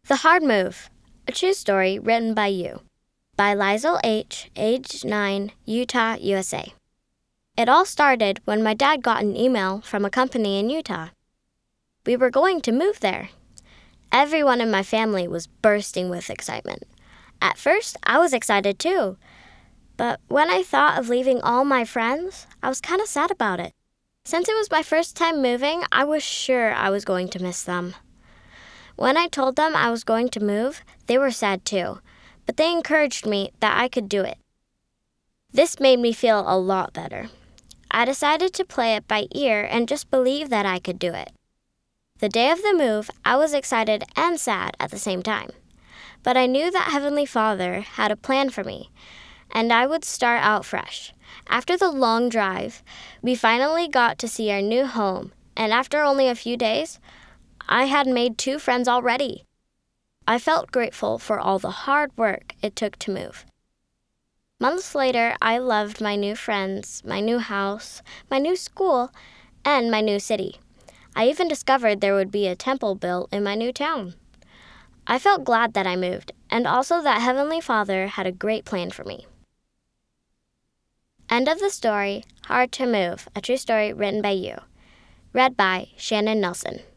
The Hard Move, a true story written by you. By Lizel H., age 9, Utah, USA. It all started when my dad got an email from a company in Utah. We were going to move there. Everyone in my family was bursting with excitement. At first, I was excited too. But when I thought of leaving all my friends, I was kind of sad about it. Since it was my first time moving, I was sure I was going to miss them. When I told them I was going to move, they were sad too, but they encouraged me that I could do it. This made me feel a lot better. I decided to play it by ear and just believe that I could do it. The day of the move, I was excited and sad at the same time. But I knew that Heavenly Father had a plan for me, and I would start out fresh. After the long drive, we finally got to see our new home, and after only a few days, I had made 2 friends already. I felt grateful for all the hard work it took to move. Months later, I loved my new friends, my new house, my new school, and my new city. I even discovered there would be a temple built in my new town. I felt glad that I moved, and also that Heavenly Father had a great plan for me. End of the story, Hard to Move, a true story written by you. Read by Shannon Nelson.